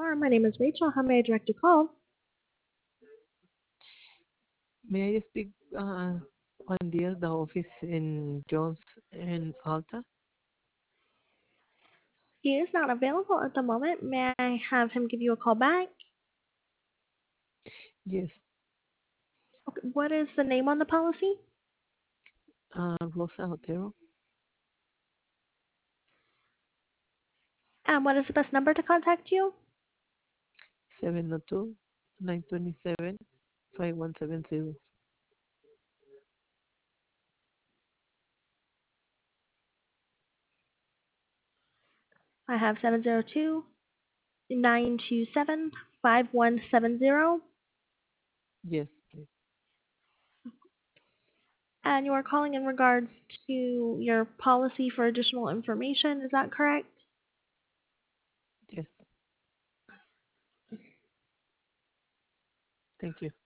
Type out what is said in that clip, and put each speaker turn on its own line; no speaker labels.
Farm. My name is Rachel. How may I direct your call?
May I speak Juan Diaz, the office in Jones and Alta?
He is not available at the moment. May I have him give you a call back?
Yes,
Okay. What is the name on the policy?
Rosa Otero,
And what is the best number to contact you?
702-927-5170.
I have 702-927-5170.
Yes, please.
And you are calling in regards to your policy for additional information. Is that correct?
Yes. Thank you.